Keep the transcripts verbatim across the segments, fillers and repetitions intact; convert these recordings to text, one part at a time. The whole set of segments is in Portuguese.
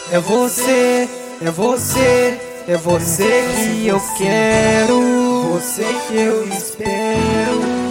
É você, é você, é você que eu quero, você que eu espero.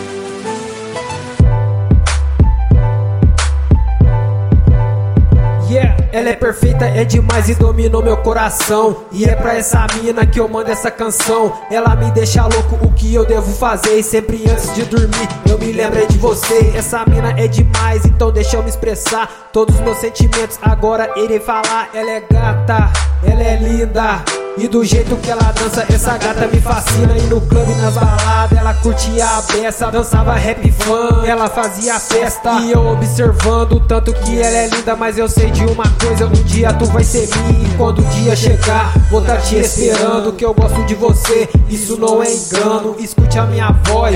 Yeah, ela é perfeita, é demais e dominou meu coração. E é pra essa mina que eu mando essa canção. Ela me deixa louco, o que eu devo fazer? E sempre antes de dormir eu me lembrei de você. Essa mina é demais, então deixa eu me expressar todos os meus sentimentos, agora irei falar. Ela é gata, ela é linda, e do jeito que ela dança, essa gata me fascina. E no clube, nas baladas, ela curtia a beça, dançava rap fã, ela fazia festa. E eu observando o tanto que ela é linda, mas eu sei de uma coisa: um dia tu vai ser minha, e quando o dia chegar, vou tá te esperando. Que eu gosto de você, isso não é engano. Escute a minha voz,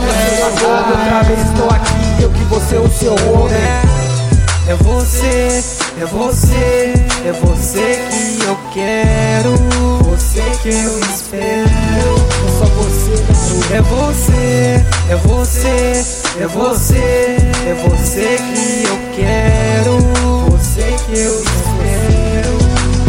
outra vez estou aqui, eu que vou ser o seu homem. É você, é você, é você que eu quero, você que eu espero. É só você, garoto. É você, é você, é você, é você que eu quero, você que eu espero.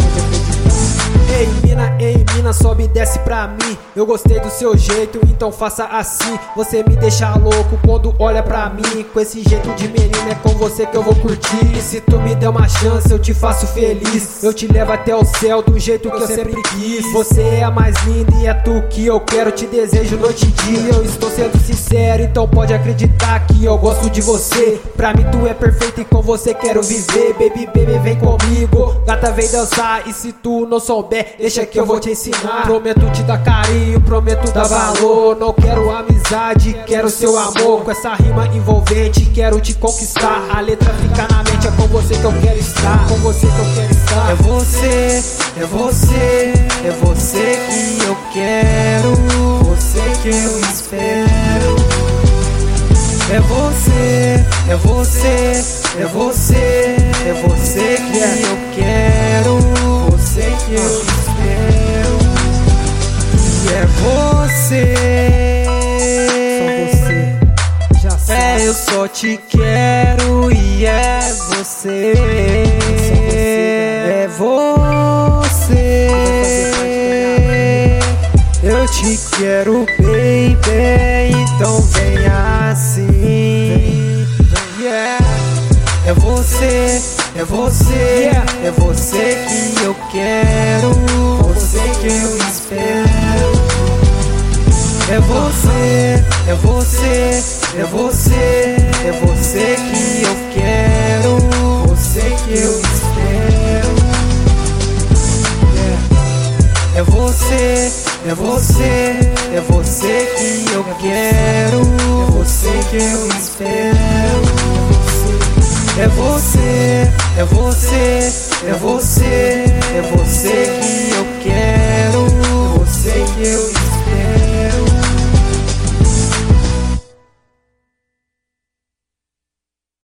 Ei mina, ei mina, sobe e desce pra mim. Eu gostei do seu jeito, então faça assim. Você me deixa louco quando olha pra mim. Com esse jeito de menina é com você que eu vou curtir. E se tu me der uma chance eu te faço feliz. Eu te levo até o céu do jeito que eu sempre quis. Você é a mais linda e é tu que eu quero. Te desejo noite e dia, eu estou sendo sincero. Então pode acreditar que eu gosto de você. Pra mim tu é perfeita e com você quero viver. Baby, baby, vem comigo, gata vem dançar. E se tu não souber, deixa que eu vou te ensinar. Prometo te dar carinho, prometo dar valor. Não quero amizade, quero seu amor. Com essa rima envolvente, quero te conquistar. A letra fica na mente, é com você que eu quero estar, com você que eu quero estar. É você, é você, é você que eu quero, você que eu espero. É você, é você, é você, é você que eu quero, você que eu espero. E é você, só você, já sabe. É, eu só te quero e é você, é você. Eu te quero, baby, então vem assim. Yeah. É você, é você, é você que eu quero, você que eu espero. É você, é você, é você, é você que eu quero, você que eu espero. Yeah. É você, é você, é você que eu quero, é você que eu espero. É você, é você, é você, é você que eu quero.